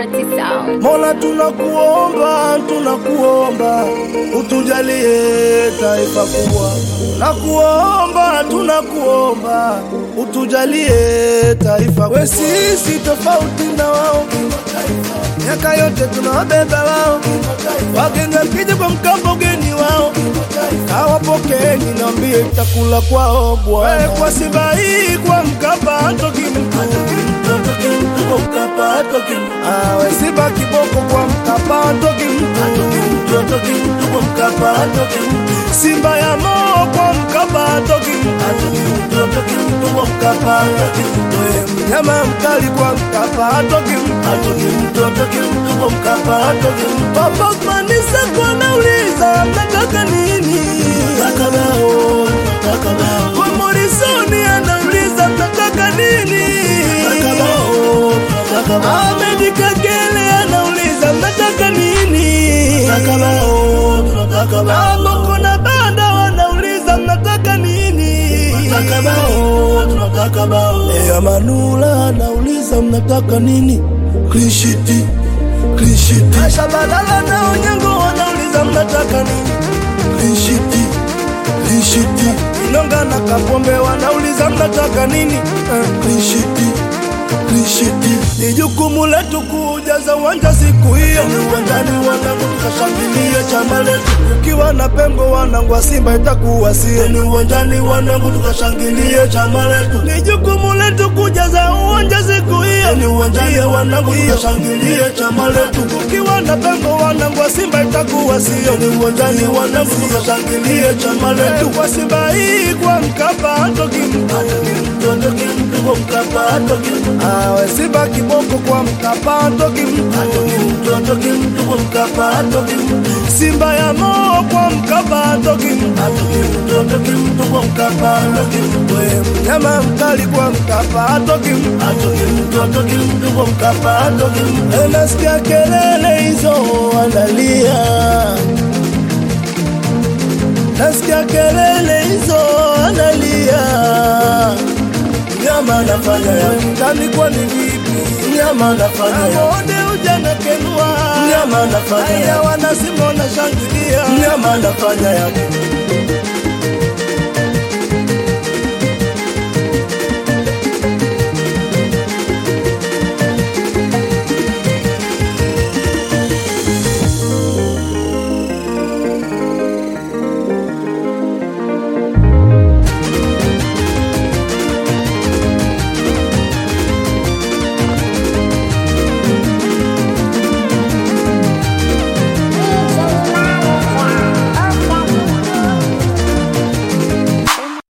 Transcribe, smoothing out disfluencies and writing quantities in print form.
Illuminati sound. Mola tunakuomba utujalie taifa kubwa. Tunakuomba utujalie taifa kubwa. Sisi tofauti na wao, miaka yote tunawabeba wao. Wageni wakija kwa Mkapa ugeni wao, kawapokeni niambie chakula kwao bwana. Kwa Simba hii kwa Mkapa hatoki mtu. Awe Simba kiboko kwa Mkapa hatoki mtu. Simba ya Mo kwa Mkapa hatoki mtu. Mnyama mkali kwa Mkapa hatoki mtu. Papa Manisa kwa nauliza mnataka nini? Kwa Morrisoni anauliza mnataka nini? Ahmed Kagere anauliza mnataka nini? Moko na Banda wanauliza mnataka nini? Lea Manula anauliza mnataka nini? Klishiti Asha Balala na Onyango wanauliza mnataka nini? Klishiti Inonga na Kapombe wanauliza mnataka nini? Klishiti ni jukumu letu kujaza uwanja siku hiyo. Ni uwanjani wanangu tukashangilie chama letu. Ukiwa na pengo wanangu wa Simba itakuwa sio. Ni uwanjani wanangu tukashangilie chama letu. Ni jukumu letu kujaza uwanja siku hiyo. Ni uwanjani wanangu tukashangilie chama letu. Ukiwa na pengo wanangu wa Simba itakuwa sio. Ni uwanjani wanangu tukashangilie chama letu. Kwa Simba hii kwa Mkapa hatoki mtu. Awe Simba kiboko kwa Mkapa hatoki mtu. Simba ya Mo kwa Mkapa hatoki mtu. Mnyama mkali kwa Mkapa hatoki mtu. Nasikia kelele hizo analia. Mnyama nafanya ya mtani kwa ni vipi? Mnyama nafanya ya Monde ujana kenua. Mnyama nafanya ya wana Simba na shangilia. Mnyama nafanya ya